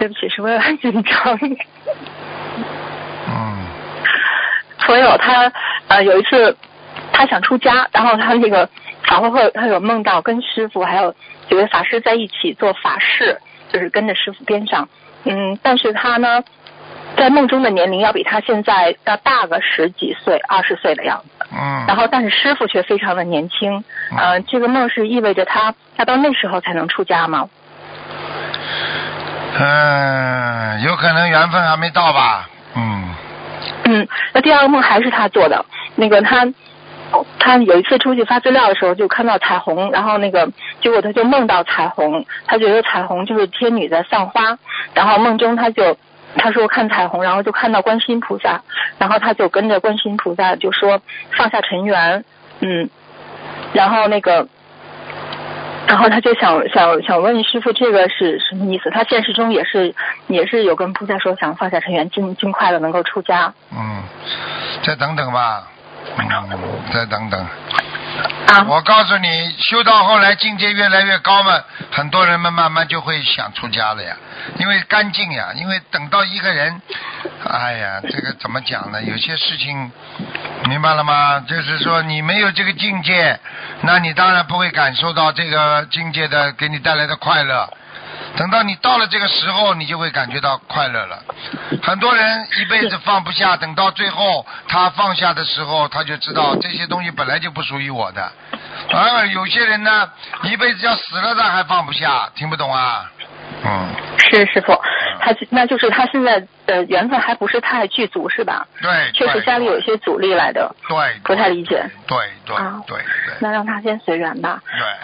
对不起，是为了很紧张。 所有他有一次他想出家，然后他那个法会后他有梦到跟师傅还有几位法师在一起做法事，就是跟着师傅边上。但是他呢在梦中的年龄要比他现在要大个10几岁20岁的样子。然后但是师傅却非常的年轻。这个梦是意味着他到那时候才能出家吗？ 有可能缘分还没到吧。 那第二个梦还是他做的，那个他有一次出去发资料的时候就看到彩虹，然后那个结果他就梦到彩虹，他觉得彩虹就是天女在散花，然后梦中他说看彩虹，然后就看到观世音菩萨，然后他就跟着观世音菩萨就说放下尘缘。然后他就想问师父这个是什么意思？他现实中也是有跟菩萨说想放下尘缘，尽快的能够出家。 再等等吧。再等等。我告诉你，修到后来境界越来越高嘛，很多人们慢慢就会想出家了呀，因为干净呀，因为等到一个人，哎呀，这个怎么讲呢？有些事情明白了吗？就是说你没有这个境界，那你当然不会感受到这个境界的给你带来的快乐。等到你到了这个时候，你就会感觉到快乐了。很多人一辈子放不下，等到最后他放下的时候，他就知道这些东西本来就不属于我的。而有些人呢，一辈子要死了他还放不下，听不懂啊？ 是师父，那就是他现在的缘分还不是太具足是吧？ 对， 确实家里有一些阻力来的。 对， 不太理解。 对。 那让他先随缘吧。 对。